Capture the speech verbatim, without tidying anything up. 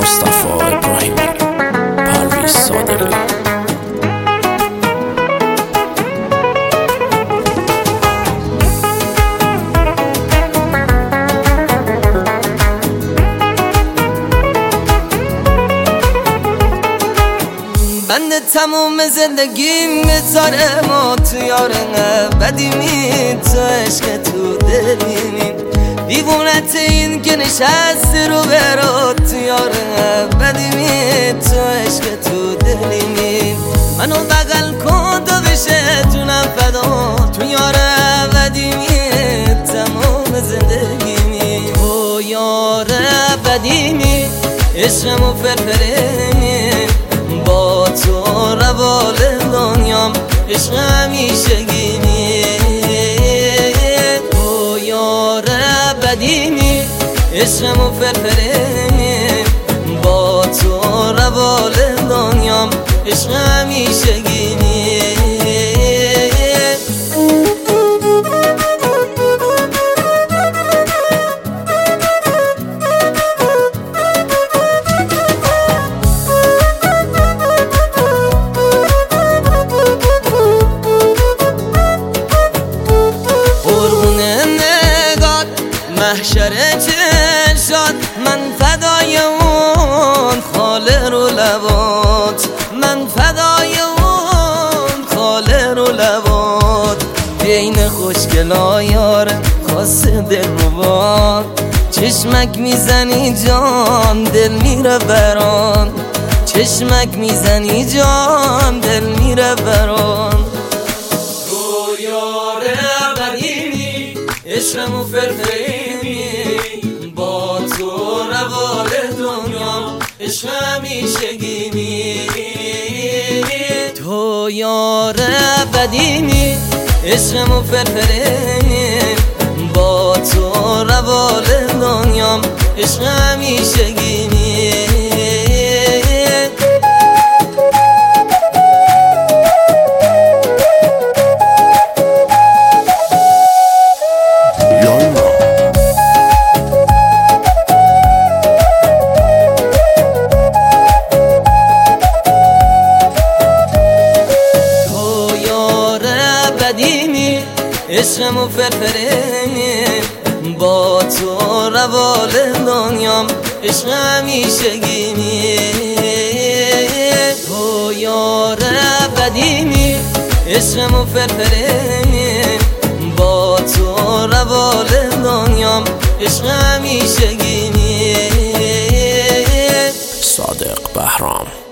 مصطفی ابراهیمی، پرویز صادقی. بند تموم زندگیم میذاره ما تو یارنه بدیمی تو عشق تو دلیمی دیوونت این که نشستی رو برات تو یارنه بدیمی تو عشق تو دلیمی منو بغل کن تو بشه جونم فدا تو یاره بدیمی تمام زندگیمی او یاره بدیمی عشقمو فرفرینی با تو روال دنیام عشق همیشگیمی تو یاره بدیمی عشقمو فرفرینی با تو روال دنیام عشق همیشگیمی محشر چشات من فدای اون خاله رو لبات من فدای اون خاله رو لبات بین خوشگلا یارم خاص دل رو چشمک میزنی جان دل میره بران چشمک میزنی جان دل میره بران تو یاره بدیمی عشقمو فرفرینی با تو روال دنیام عشق همیشگیمی تو یاره بدیمی عشقمو فرفرینی با تو روال دنیام عشق همیشگیمی عشقمو فرفرینی با تو روال دنیام عشق همیشگیمی تو یاره بدیمی عشقمو فرفرینی با تو روال دنیام عشق همیشگیمی صادق بهرام.